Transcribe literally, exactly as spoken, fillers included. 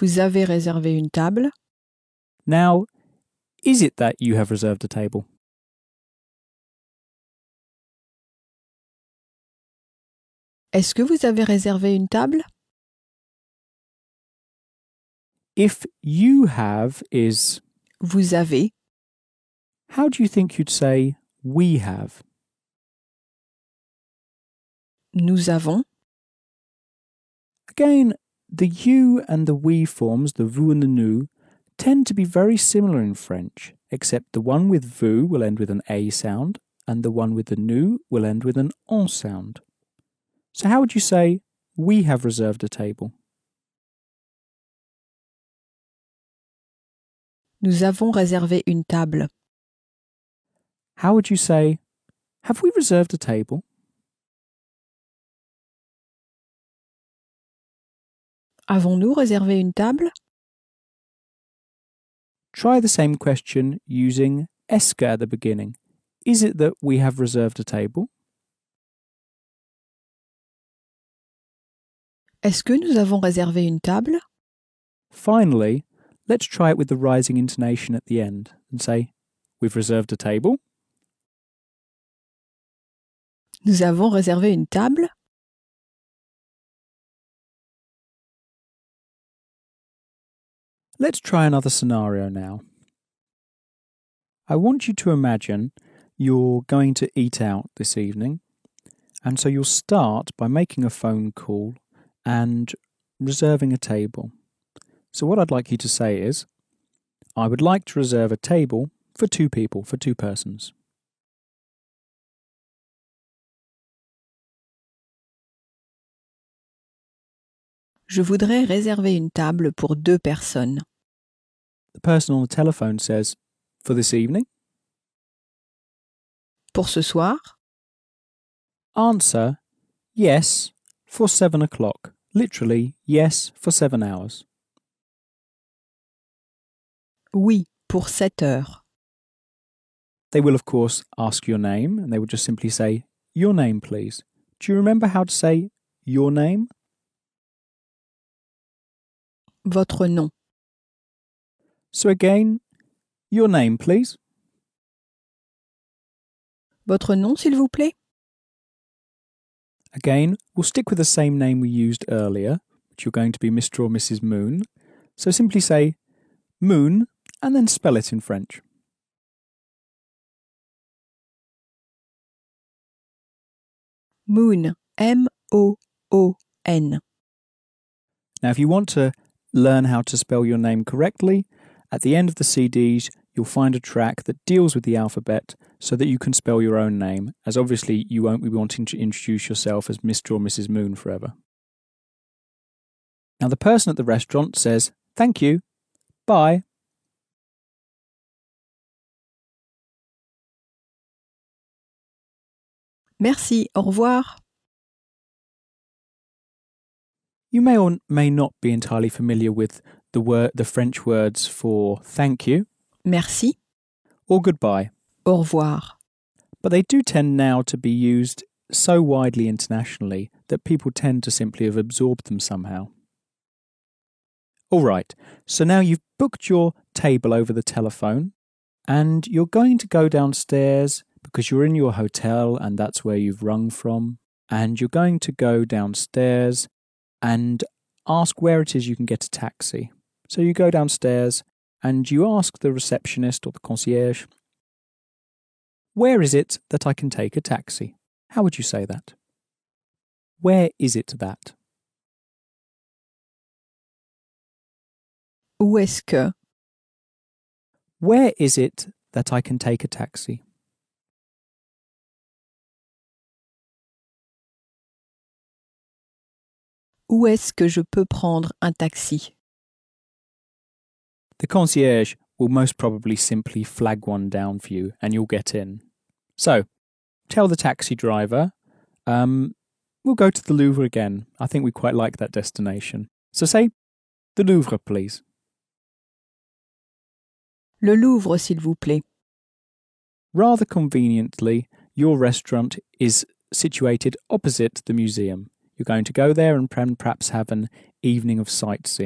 Vous avez réservé une table? Now, is it that you have reserved a table? Est-ce que vous avez réservé une table? If you have is, Vous avez. how do you think you'd say we have? Nous avons. Again, the you and the we forms, the vous and the nous, tend to be very similar in French, except the one with vous will end with an a sound, and the one with the nous will end with an on sound. So how would you say, we have reserved a table? Nous avons réservé une table. How would you say, have we reserved a table? Avons-nous réservé une table? Try the same question using est-ce que at the beginning. Is it that we have reserved a table? Est-ce que nous avons réservé une table? Finally, let's try it with the rising intonation at the end and say, we've reserved a table. Nous avons réservé une table? Let's try another scenario now. I want you to imagine you're going to eat out this evening, and so you'll start by making a phone call and reserving a table. So what I'd like you to say is, I would like to reserve a table for two people, for two persons. Je voudrais réserver une table pour deux personnes. The person on the telephone says, for this evening? Pour ce soir? Answer, yes, for seven o'clock. Literally, yes, for seven hours. Oui, pour sept heures. They will, of course, ask your name, and they will just simply say, your name, please. Do you remember how to say your name? Votre nom. So again, your name, please. Votre nom, s'il vous plaît? Again, we'll stick with the same name we used earlier, which you're going to be Mister or Missus Moon. So simply say Moon, and then spell it in French. Moon. M O O N. Now, if you want to learn how to spell your name correctly, at the end of the C Ds, you'll find a track that deals with the alphabet so that you can spell your own name, as obviously you won't be wanting to introduce yourself as Mister or Missus Moon forever. Now, the person at the restaurant says, thank you, bye. Merci, au revoir. You may or may not be entirely familiar with the word, the French words for thank you, Merci, or goodbye, au revoir. but they do tend now to be used so widely internationally that people tend to simply have absorbed them somehow. All right, so now you've booked your table over the telephone, and you're going to go downstairs because you're in your hotel and that's where you've rung from, and you're going to go downstairs and ask where it is you can get a taxi. So you go downstairs and you ask the receptionist or the concierge, where is it that I can take a taxi? How would you say that? Where is it that? Où est-ce que? Where is it that I can take a taxi? Où est-ce que je peux prendre un taxi? The concierge will most probably simply flag one down for you and you'll get in. So, tell the taxi driver, um, we'll go to the Louvre again. I think we quite like that destination. So say, the Louvre, please. Le Louvre, s'il vous plaît. Rather conveniently, your restaurant is situated opposite the museum. You're going to go there and perhaps have an evening of sightseeing.